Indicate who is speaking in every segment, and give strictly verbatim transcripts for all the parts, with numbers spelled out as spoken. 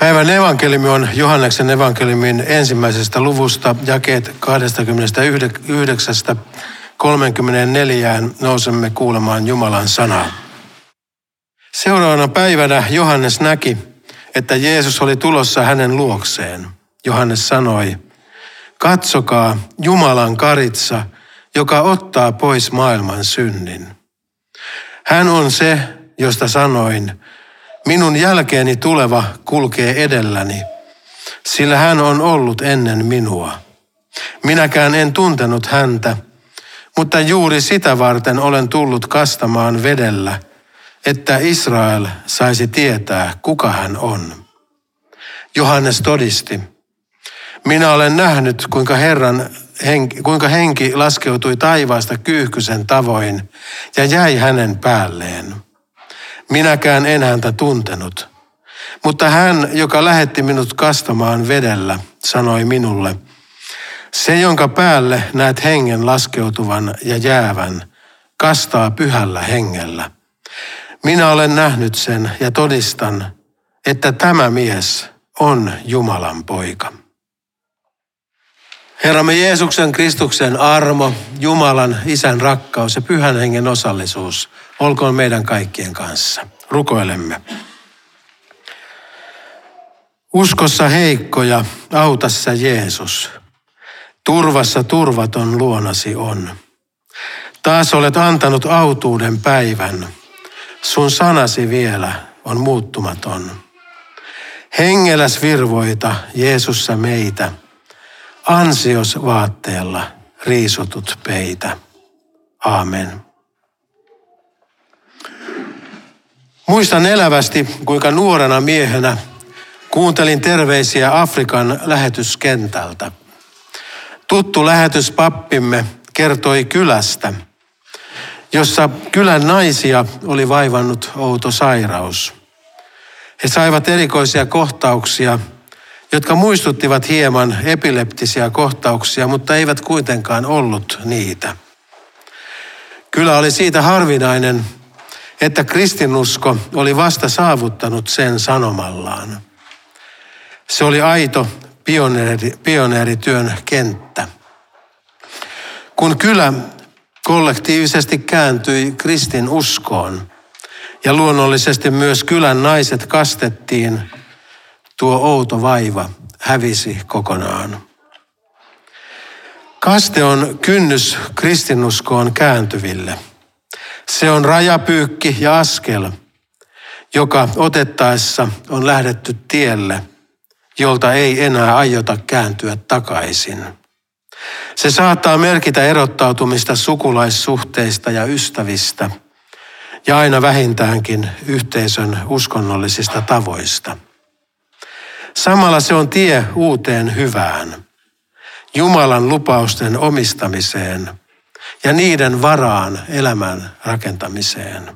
Speaker 1: Päivän evankeliumi on Johanneksen evankeliumin ensimmäisestä luvusta, jakeet kaksikymmentäyhdeksän kolmekymmentäneljä. Nousemme kuulemaan Jumalan sanaa. Seuraavana päivänä Johannes näki, että Jeesus oli tulossa hänen luokseen. Johannes sanoi, katsokaa Jumalan karitsa, joka ottaa pois maailman synnin. Hän on se, josta sanoin, minun jälkeeni tuleva kulkee edelläni, sillä hän on ollut ennen minua. Minäkään en tuntenut häntä, mutta juuri sitä varten olen tullut kastamaan vedellä, että Israel saisi tietää, kuka hän on. Johannes todisti, minä olen nähnyt, kuinka Herran henki, kuinka henki laskeutui taivaasta kyyhkysen tavoin ja jäi hänen päälleen. Minäkään en häntä tuntenut, mutta hän, joka lähetti minut kastamaan vedellä, sanoi minulle, se, jonka päälle näet hengen laskeutuvan ja jäävän, kastaa pyhällä hengellä. Minä olen nähnyt sen ja todistan, että tämä mies on Jumalan poika. Herramme Jeesuksen Kristuksen armo, Jumalan Isän rakkaus ja Pyhän Hengen osallisuus olkoon meidän kaikkien kanssa. Rukoilemme. Uskossa heikkoja, auta sä Jeesus. Turvassa turvaton luonasi on. Taas olet antanut autuuden päivän. Sun sanasi vielä on muuttumaton. Hengeläs virvoita Jeesussa meitä. Ansios vaatteella riisutut peitä. Aamen. Muistan elävästi, kuinka nuorena miehenä kuuntelin terveisiä Afrikan lähetyskentältä. Tuttu lähetyspappimme kertoi kylästä, jossa kylän naisia oli vaivannut outo sairaus. He saivat erikoisia kohtauksia, jotka muistuttivat hieman epileptisiä kohtauksia, mutta eivät kuitenkaan ollut niitä. Kylä oli siitä harvinainen, että kristinusko oli vasta saavuttanut sen sanomallaan. Se oli aito pioneeri, pioneerityön kenttä. Kun kylä kollektiivisesti kääntyi kristinuskoon ja luonnollisesti myös kylän naiset kastettiin, tuo outo vaiva hävisi kokonaan. Kaste on kynnys kristinuskoon kääntyville. Se on rajapyykki ja askel, joka otettaessa on lähdetty tielle, jolta ei enää aiota kääntyä takaisin. Se saattaa merkitä erottautumista sukulaissuhteista ja ystävistä ja aina vähintäänkin yhteisön uskonnollisista tavoista. Samalla se on tie uuteen hyvään, Jumalan lupausten omistamiseen ja niiden varaan elämän rakentamiseen.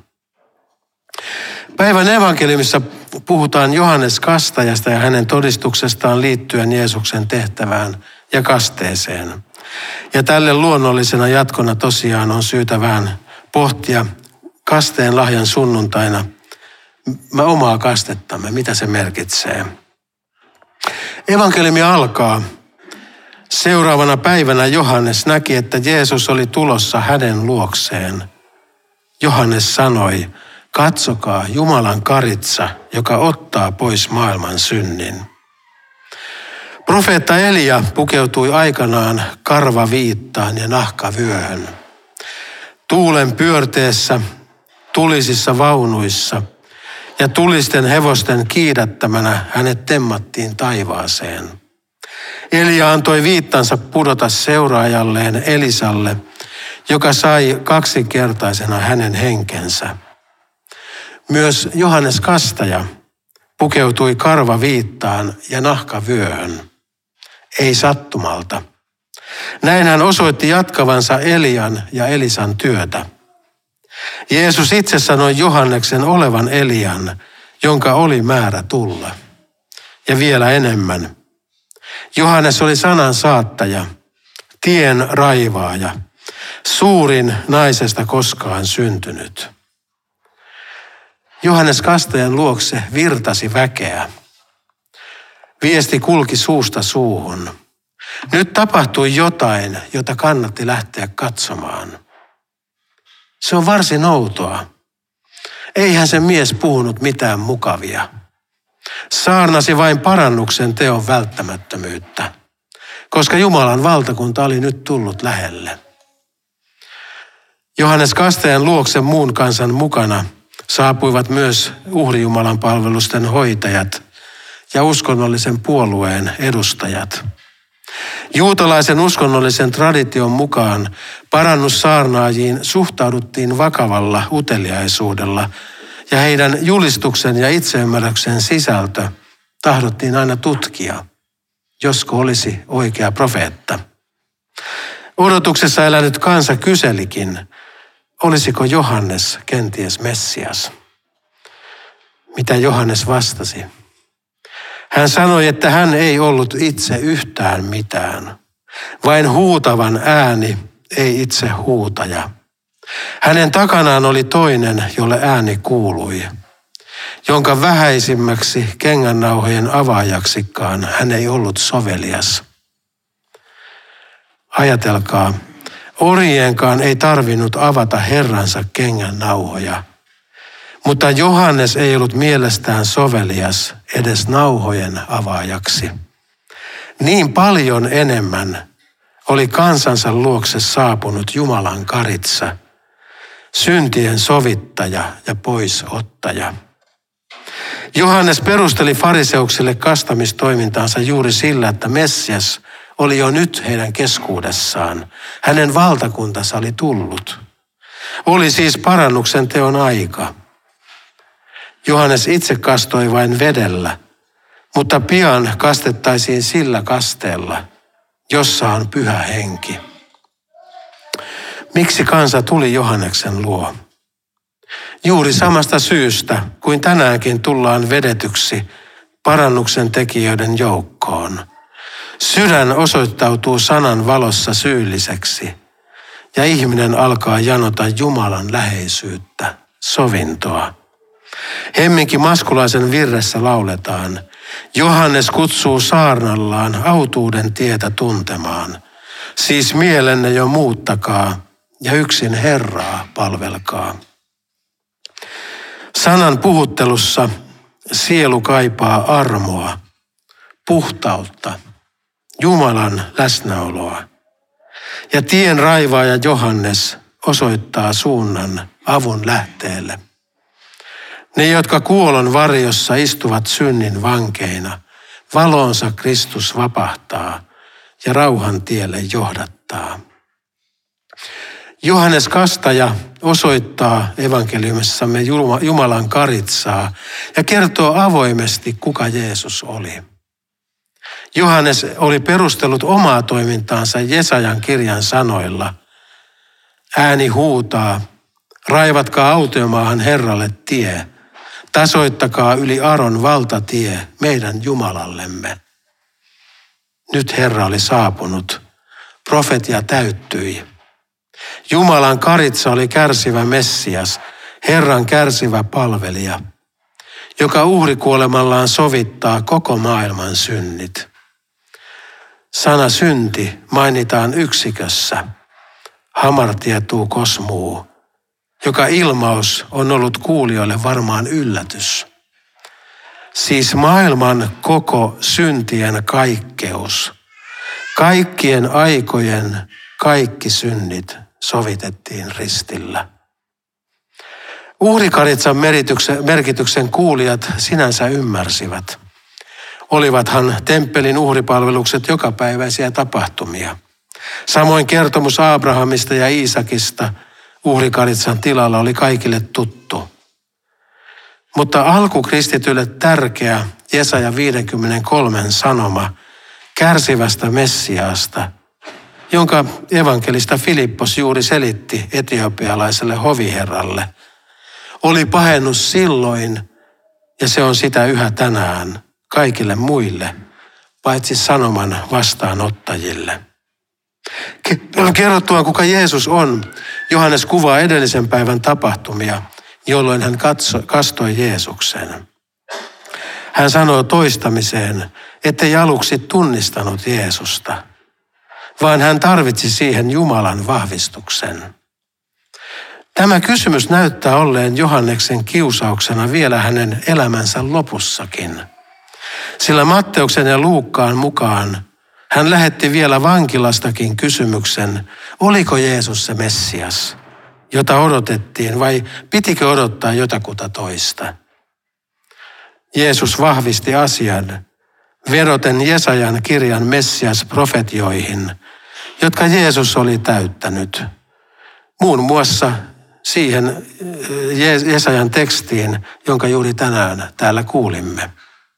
Speaker 1: Päivän evankeliumissa puhutaan Johannes Kastajasta ja hänen todistuksestaan liittyen Jeesuksen tehtävään ja kasteeseen. Ja tälle luonnollisena jatkona tosiaan on syytä vähän pohtia kasteen lahjan sunnuntaina mä omaa kastettamme, mitä se merkitsee. Evankeliumi alkaa. Seuraavana päivänä Johannes näki, että Jeesus oli tulossa hänen luokseen. Johannes sanoi, katsokaa Jumalan karitsa, joka ottaa pois maailman synnin. Profeetta Elia pukeutui aikanaan karvaviittaan ja nahkavyöhön. Tuulen pyörteessä, tulisissa vaunuissa ja tulisten hevosten kiidättämänä hänet temmattiin taivaaseen. Elia antoi viittansa pudota seuraajalleen Elisalle, joka sai kaksinkertaisena hänen henkensä. Myös Johannes Kastaja pukeutui karvaviittaan ja nahkavyöhön. Ei sattumalta. Näin hän osoitti jatkavansa Elian ja Elisan työtä. Jeesus itse sanoi Johanneksen olevan Elian, jonka oli määrä tulla. Ja vielä enemmän. Johannes oli sanan saattaja, tien raivaaja, suurin naisesta koskaan syntynyt. Johannes Kastajan luokse virtasi väkeä. Viesti kulki suusta suuhun. Nyt tapahtui jotain, jota kannatti lähteä katsomaan. Se on varsin outoa. Eihän se mies puhunut mitään mukavia. Saarnasi vain parannuksen teon välttämättömyyttä, koska Jumalan valtakunta oli nyt tullut lähelle. Johannes Kastajan luokse muun kansan mukana saapuivat myös uhrijumalan palvelusten hoitajat ja uskonnollisen puolueen edustajat. Juutalaisen uskonnollisen tradition mukaan parannussaarnaajiin suhtauduttiin vakavalla uteliaisuudella ja heidän julistuksen ja itseymmärryksen sisältö tahdottiin aina tutkia, josko olisi oikea profeetta. Odotuksessa elänyt kansa kyselikin, olisiko Johannes kenties Messias. Mitä Johannes vastasi? Hän sanoi, että hän ei ollut itse yhtään mitään. Vain huutavan ääni, ei itse huutaja. Hänen takanaan oli toinen, jolle ääni kuului, jonka vähäisimmäksi kengännauhojen avaajaksikaan hän ei ollut sovelias. Ajatelkaa, orjienkaan ei tarvinnut avata Herransa kengännauhoja, mutta Johannes ei ollut mielestään sovelias edes nauhojen avaajaksi. Niin paljon enemmän oli kansansa luokse saapunut Jumalan karitsa, syntien sovittaja ja poisottaja. Johannes perusteli fariseuksille kastamistoimintaansa juuri sillä, että Messias oli jo nyt heidän keskuudessaan. Hänen valtakuntansa oli tullut. Oli siis parannuksen teon aika. Johannes itse kastoi vain vedellä, mutta pian kastettaisiin sillä kasteella, jossa on pyhä henki. Miksi kansa tuli Johanneksen luo? Juuri samasta syystä, kuin tänäänkin tullaan vedetyksi parannuksen tekijöiden joukkoon. Sydän osoittautuu sanan valossa syylliseksi ja ihminen alkaa janota Jumalan läheisyyttä, sovintoa. Hemminki Maskulaisen virressä lauletaan, Johannes kutsuu saarnallaan autuuden tietä tuntemaan. Siis mielenne jo muuttakaa ja yksin Herraa palvelkaa. Sanan puhuttelussa sielu kaipaa armoa, puhtautta, Jumalan läsnäoloa. Ja tien raivaaja Johannes osoittaa suunnan avun lähteelle. Ne, jotka kuolon varjossa istuvat synnin vankeina, valonsa Kristus vapahtaa ja rauhan tielle johdattaa. Johannes Kastaja osoittaa evankeliumissamme Jumalan karitsaa ja kertoo avoimesti, kuka Jeesus oli. Johannes oli perustellut omaa toimintaansa Jesajan kirjan sanoilla. Ääni huutaa, raivatkaa autiomaahan Herralle tie, tasoittakaa yli Aron valtatie meidän Jumalallemme. Nyt Herra oli saapunut, profetia täyttyi. Jumalan karitsa oli kärsivä Messias, Herran kärsivä palvelija, joka uhrikuolemallaan sovittaa koko maailman synnit. Sana synti mainitaan yksikössä, hamartietuu kosmuu, joka ilmaus on ollut kuulijoille varmaan yllätys. Siis maailman koko syntien kaikkeus, kaikkien aikojen kaikki synnit sovitettiin ristillä. Uhrikaritsan merkityksen kuulijat sinänsä ymmärsivät. Olivathan temppelin uhripalvelukset jokapäiväisiä tapahtumia. Samoin kertomus Abrahamista ja Iisakista uhrikaritsan tilalla oli kaikille tuttu. Mutta alkukristityille tärkeä Jesaja viisikymmentäkolme sanoma kärsivästä Messiaasta, jonka evankelista Filippos juuri selitti etiopialaiselle hoviherralle, oli pahennus silloin ja se on sitä yhä tänään kaikille muille, paitsi sanoman vastaanottajille. Kerrottuaan, kuka Jeesus on, Johannes kuvaa edellisen päivän tapahtumia, jolloin hän katso, kastoi Jeesuksen. Hän sanoo toistamiseen, ettei aluksi tunnistanut Jeesusta, vaan hän tarvitsi siihen Jumalan vahvistuksen. Tämä kysymys näyttää olleen Johanneksen kiusauksena vielä hänen elämänsä lopussakin. Sillä Matteuksen ja Luukkaan mukaan hän lähetti vielä vankilastakin kysymyksen, oliko Jeesus se Messias, jota odotettiin, vai pitikö odottaa jotakuta toista. Jeesus vahvisti asian, vedoten Jesajan kirjan Messias-profetioihin, jotka Jeesus oli täyttänyt. Muun muassa siihen Jesajan tekstiin, jonka juuri tänään täällä kuulimme.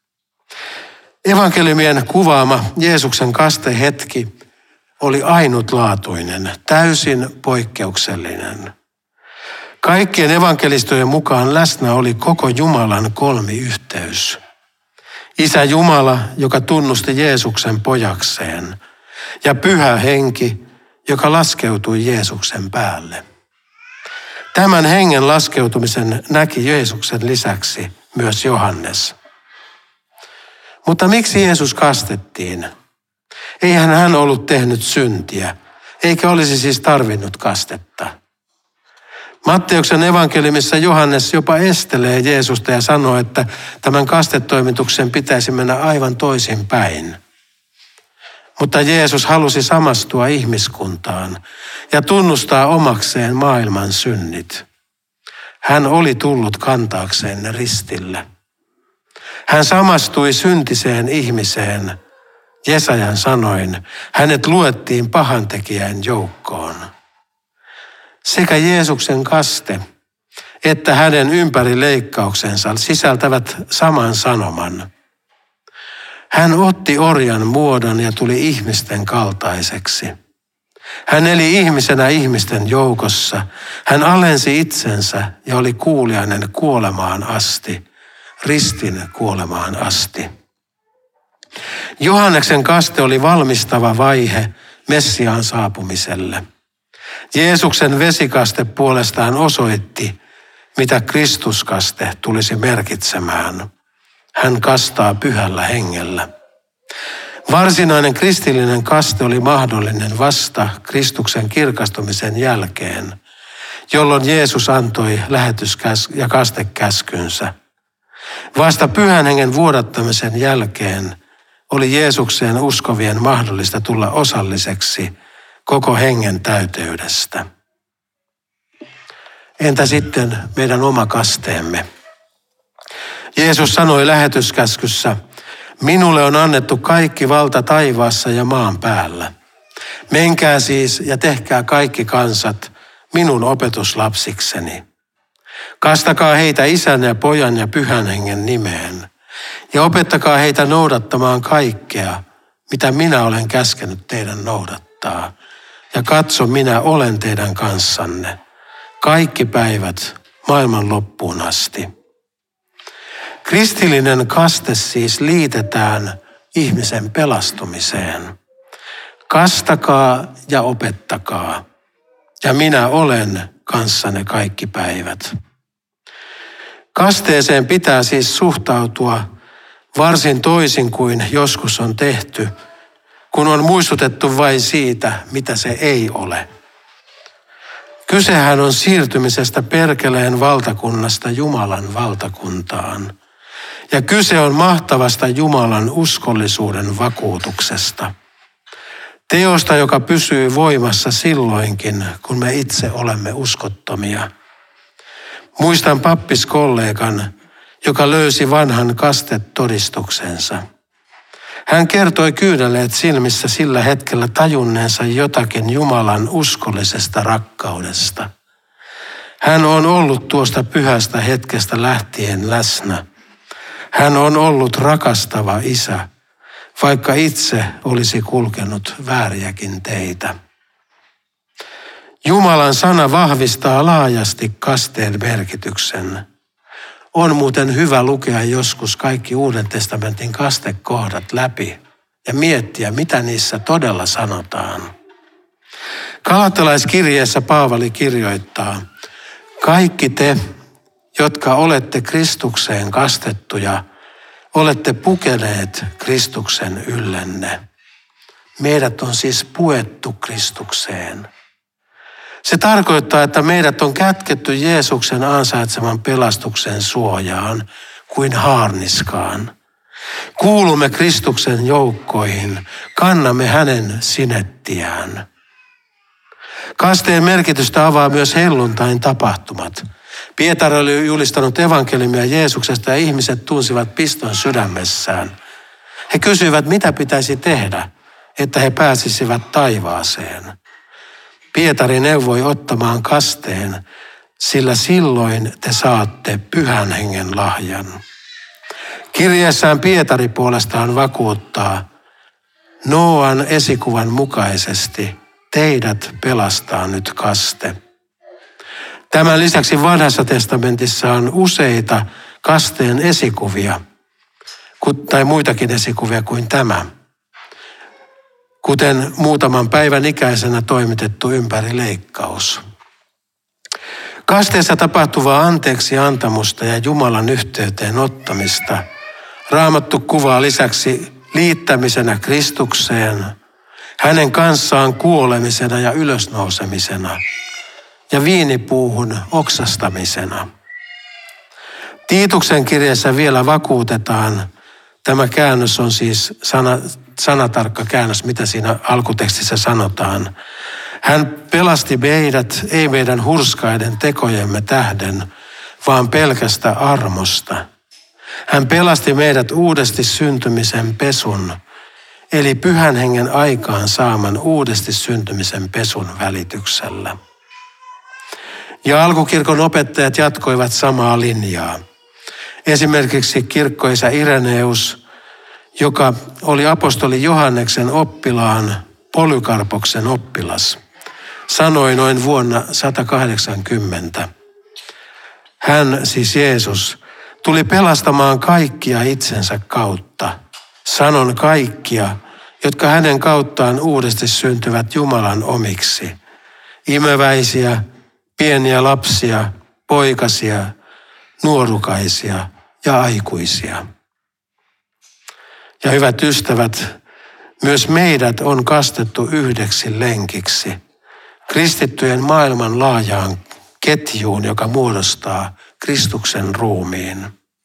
Speaker 1: Evankeliumien kuvaama Jeesuksen kastehetki oli ainutlaatuinen, täysin poikkeuksellinen. Kaikkien evankelistojen mukaan läsnä oli koko Jumalan kolmiyhteys. Isä Jumala, joka tunnusti Jeesuksen pojakseen, ja Pyhä Henki, joka laskeutui Jeesuksen päälle. Tämän hengen laskeutumisen näki Jeesuksen lisäksi myös Johannes. Mutta miksi Jeesus kastettiin? Eihän hän ollut tehnyt syntiä, eikä olisi siis tarvinnut kastetta. Matteuksen evankeliumissa Johannes jopa estelee Jeesusta ja sanoo, että tämän kastetoimituksen pitäisi mennä aivan toisin päin. Mutta Jeesus halusi samastua ihmiskuntaan ja tunnustaa omakseen maailman synnit. Hän oli tullut kantaakseen ne ristille. Hän samastui syntiseen ihmiseen. Jesajan sanoin, hänet luettiin pahantekijän joukkoon. Sekä Jeesuksen kaste että hänen ympärileikkauksensa sisältävät saman sanoman. Hän otti orjan muodon ja tuli ihmisten kaltaiseksi. Hän eli ihmisenä ihmisten joukossa. Hän alensi itsensä ja oli kuuliainen kuolemaan asti, ristin kuolemaan asti. Johanneksen kaste oli valmistava vaihe Messiaan saapumiselle. Jeesuksen vesikaste puolestaan osoitti, mitä Kristuskaste tulisi merkitsemään. Hän kastaa Pyhällä Hengellä. Varsinainen kristillinen kaste oli mahdollinen vasta Kristuksen kirkastumisen jälkeen, jolloin Jeesus antoi lähetys- ja kastekäskynsä. Vasta Pyhän Hengen vuodattamisen jälkeen oli Jeesukseen uskovien mahdollista tulla osalliseksi koko hengen täyteydestä. Entä sitten meidän oma kasteemme? Jeesus sanoi lähetyskäskyssä, minulle on annettu kaikki valta taivaassa ja maan päällä. Menkää siis ja tehkää kaikki kansat minun opetuslapsikseni. Kastakaa heitä Isän ja Pojan ja Pyhän Hengen nimeen ja opettakaa heitä noudattamaan kaikkea, mitä minä olen käskenyt teidän noudattaa. Ja katso, minä olen teidän kanssanne kaikki päivät maailman loppuun asti. Kristillinen kaste siis liitetään ihmisen pelastumiseen. Kastakaa ja opettakaa, ja minä olen kanssanne kaikki päivät. Kasteeseen pitää siis suhtautua varsin toisin kuin joskus on tehty, kun on muistutettu vain siitä, mitä se ei ole. Kysehän on siirtymisestä perkeleen valtakunnasta Jumalan valtakuntaan. Ja kyse on mahtavasta Jumalan uskollisuuden vakuutuksesta. Teosta, joka pysyy voimassa silloinkin, kun me itse olemme uskottomia. Muistan pappiskollegan, joka löysi vanhan kastetodistuksensa. Hän kertoi kyyneleet silmissä sillä hetkellä tajunneensa jotakin Jumalan uskollisesta rakkaudesta. Hän on ollut tuosta pyhästä hetkestä lähtien läsnä. Hän on ollut rakastava isä, vaikka itse olisi kulkenut vääriäkin teitä. Jumalan sana vahvistaa laajasti kasteen merkityksen. On muuten hyvä lukea joskus kaikki Uuden testamentin kastekohdat läpi ja miettiä, mitä niissä todella sanotaan. Galatalaiskirjeessä Paavali kirjoittaa, kaikki te, jotka olette Kristukseen kastettuja, olette pukeneet Kristuksen yllenne. Meidät on siis puettu Kristukseen. Se tarkoittaa, että meidät on kätketty Jeesuksen ansaitseman pelastuksen suojaan kuin haarniskaan. Kuulumme Kristuksen joukkoihin, kannamme hänen sinettiään. Kasteen merkitystä avaa myös helluntain tapahtumat. Pietari oli julistanut evankeliumia Jeesuksesta ja ihmiset tunsivat piston sydämessään. He kysyivät, mitä pitäisi tehdä, että he pääsisivät taivaaseen. Pietari neuvoi ottamaan kasteen, sillä silloin te saatte Pyhän Hengen lahjan. Kirjeessään Pietari puolestaan vakuuttaa, Nooan esikuvan mukaisesti teidät pelastaa nyt kaste. Tämän lisäksi Vanhassa testamentissa on useita kasteen esikuvia, tai muitakin esikuvia kuin tämä, kuten muutaman päivän ikäisenä toimitettu ympärileikkaus. Kasteessa tapahtuvaa anteeksi antamusta ja Jumalan yhteyteen ottamista Raamattu kuvaa lisäksi liittämisenä Kristukseen, hänen kanssaan kuolemisena ja ylösnousemisena ja viinipuuhun oksastamisena. Tiituksen kirjassa vielä vakuutetaan, tämä käännös on siis sana, sanatarkka käännös, mitä siinä alkutekstissä sanotaan. Hän pelasti meidät, ei meidän hurskaiden tekojemme tähden, vaan pelkästä armosta. Hän pelasti meidät uudesti syntymisen pesun, eli Pyhän Hengen aikaan saaman uudesti syntymisen pesun välityksellä. Ja alkukirkon opettajat jatkoivat samaa linjaa. Esimerkiksi kirkkoisä Ireneus, joka oli apostoli Johanneksen oppilaan Polykarpoksen oppilas, sanoi noin vuonna sata kahdeksankymmentä. Hän, siis Jeesus, tuli pelastamaan kaikkia itsensä kautta. Sanon kaikkia, jotka hänen kauttaan uudesti syntyvät Jumalan omiksi. Imeväisiä, pieniä lapsia, poikasia, nuorukaisia ja aikuisia. Ja hyvät ystävät, myös meidät on kastettu yhdeksi lenkiksi, kristittyjen maailman laajaan ketjuun, joka muodostaa Kristuksen ruumiin.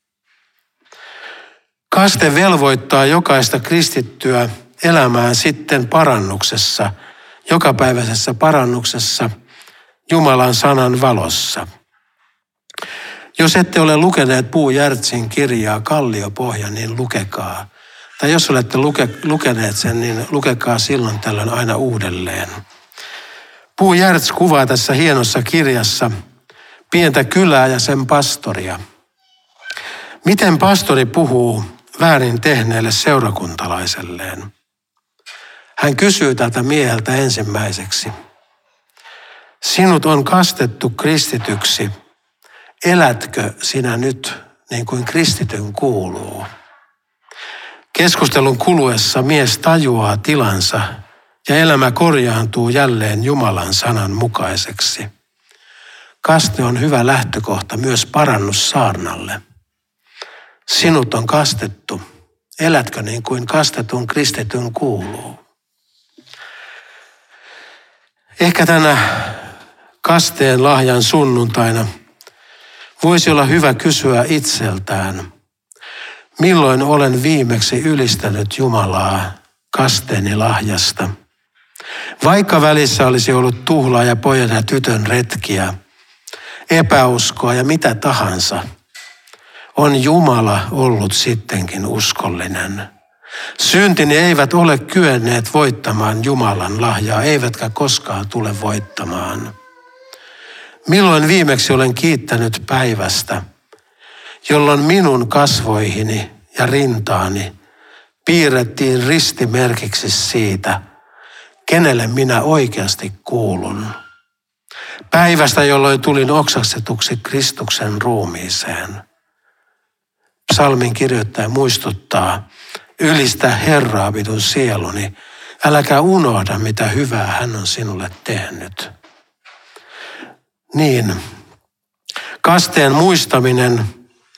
Speaker 1: Kaste velvoittaa jokaista kristittyä elämään sitten parannuksessa, jokapäiväisessä parannuksessa, Jumalan sanan valossa. Jos ette ole lukeneet Puu Järtsin kirjaa Kalliopohja, niin lukekaa. Tai jos olette luke, lukeneet sen, niin lukekaa silloin tällöin aina uudelleen. Puu Järts kuvaa tässä hienossa kirjassa pientä kylää ja sen pastoria. Miten pastori puhuu väärin tehneelle seurakuntalaiselleen? Hän kysyy tältä mieheltä ensimmäiseksi. Sinut on kastettu kristityksi. Elätkö sinä nyt niin kuin kristityn kuuluu? Keskustelun kuluessa mies tajuaa tilansa ja elämä korjaantuu jälleen Jumalan sanan mukaiseksi. Kaste on hyvä lähtökohta myös parannussaarnalle. Sinut on kastettu. Elätkö niin kuin kastetun kristityn kuuluu? Ehkä tänä kasteen lahjan sunnuntaina voisi olla hyvä kysyä itseltään, milloin olen viimeksi ylistänyt Jumalaa kasteeni lahjasta. Vaikka välissä olisi ollut tuhlaa ja pojan ja tytön retkiä, epäuskoa ja mitä tahansa, on Jumala ollut sittenkin uskollinen. Syntini eivät ole kyenneet voittamaan Jumalan lahjaa, eivätkä koskaan tule voittamaan. Milloin viimeksi olen kiittänyt päivästä, jolloin minun kasvoihini ja rintaani piirrettiin ristimerkiksi siitä, kenelle minä oikeasti kuulun. Päivästä, jolloin tulin oksastetuksi Kristuksen ruumiiseen. Psalmin kirjoittaja muistuttaa, ylistä Herraa minun sieluni, äläkä unohda mitä hyvää hän on sinulle tehnyt. Niin, kasteen muistaminen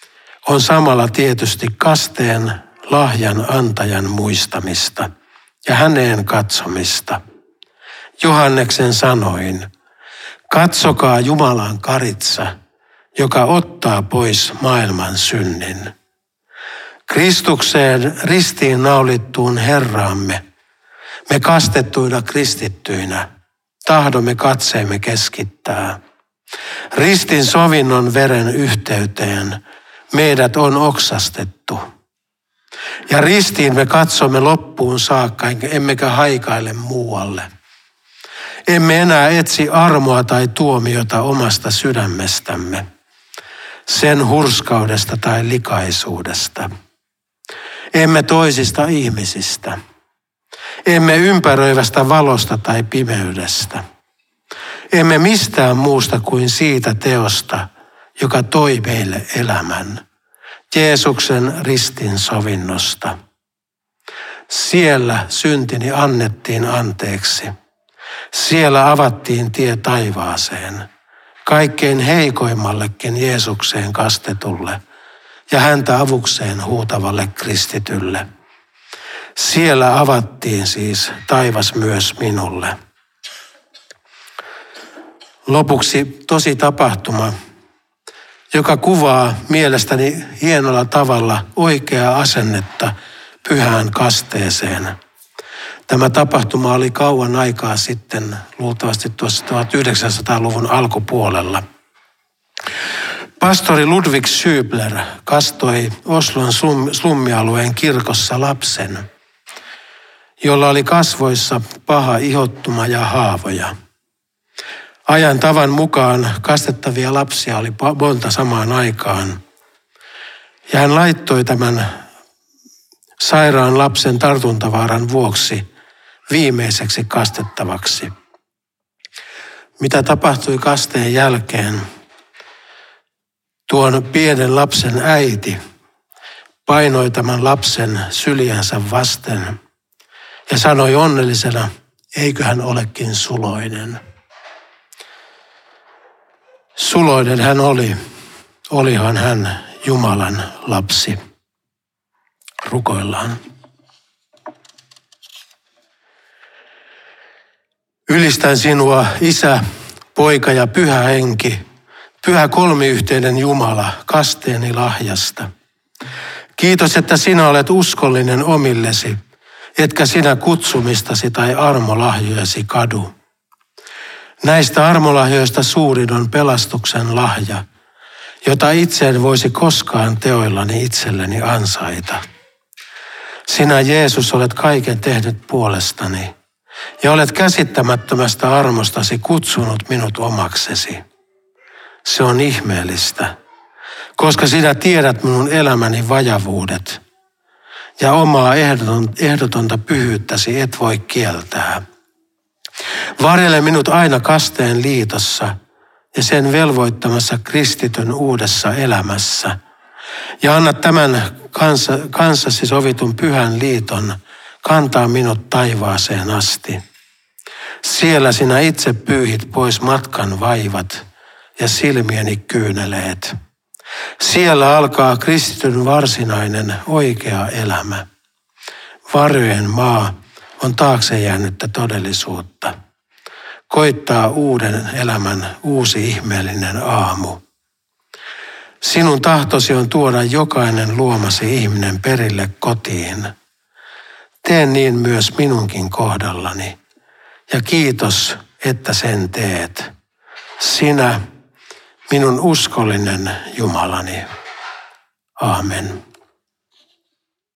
Speaker 1: on samalla tietysti kasteen lahjan antajan muistamista ja häneen katsomista. Johanneksen sanoin, katsokaa Jumalan karitsa, joka ottaa pois maailman synnin. Kristukseen ristiin naulittuun Herraamme, me kastettuina kristittyinä, tahdomme katseemme keskittää. Ristin sovinnon veren yhteyteen meidät on oksastettu. Ja ristiin me katsomme loppuun saakka, emmekä haikaile muualle. Emme enää etsi armoa tai tuomiota omasta sydämestämme, sen hurskaudesta tai likaisuudesta. Emme toisista ihmisistä. Emme ympäröivästä valosta tai pimeydestä. Emme mistään muusta kuin siitä teosta, joka toi meille elämän, Jeesuksen ristin sovinnosta. Siellä syntini annettiin anteeksi. Siellä avattiin tie taivaaseen, kaikkein heikoimmallekin Jeesukseen kastetulle ja häntä avukseen huutavalle kristitylle. Siellä avattiin siis taivas myös minulle. Lopuksi tosi tapahtuma, joka kuvaa mielestäni hienolla tavalla oikeaa asennetta pyhään kasteeseen. Tämä tapahtuma oli kauan aikaa sitten, luultavasti tuossa tuhatyhdeksänsataaluvun alkupuolella. Pastori Ludwig Schübler kastoi Oslon slummialueen kirkossa lapsen, jolla oli kasvoissa paha ihottuma ja haavoja. Ajan tavan mukaan kastettavia lapsia oli monta samaan aikaan. Ja hän laittoi tämän sairaan lapsen tartuntavaaran vuoksi viimeiseksi kastettavaksi. Mitä tapahtui kasteen jälkeen? Tuon pienen lapsen äiti painoi tämän lapsen syliänsä vasten ja sanoi onnellisena, eikö hän olekin suloinen. Suloinen hän oli, olihan hän Jumalan lapsi. Rukoillaan. Ylistän sinua, Isä, Poika ja Pyhä Henki, Pyhä kolmiyhteinen Jumala, kasteeni lahjasta. Kiitos, että sinä olet uskollinen omillesi, etkä sinä kutsumistasi tai armolahjojasi kadu. Näistä armolahjoista suurin on pelastuksen lahja, jota itse en voisi koskaan teoillani itselleni ansaita. Sinä, Jeesus, olet kaiken tehnyt puolestani ja olet käsittämättömästä armostasi kutsunut minut omaksesi. Se on ihmeellistä, koska sinä tiedät minun elämäni vajavuudet ja omaa ehdotonta pyhyyttäsi et voi kieltää. Varjele minut aina kasteen liitossa ja sen velvoittamassa kristityn uudessa elämässä. Ja anna tämän kanssa, kanssasi sovitun pyhän liiton kantaa minut taivaaseen asti. Siellä sinä itse pyyhit pois matkan vaivat ja silmieni kyyneleet. Siellä alkaa kristityn varsinainen oikea elämä. Varjojen maa on taakse jäänyttä todellisuutta. Koittaa uuden elämän uusi ihmeellinen aamu. Sinun tahtosi on tuoda jokainen luomasi ihminen perille kotiin. Tee niin myös minunkin kohdallani. Ja kiitos, että sen teet. Sinä, minun uskollinen Jumalani. Aamen.